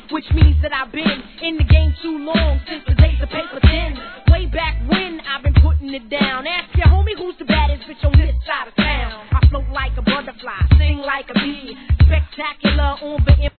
which means that I've been in the game too long, since the days of paper thin. Way back when I've been putting it down. Ask your homie who's the baddest bitch on this side of town. I float like a butterfly, sing like a bee, spectacular on the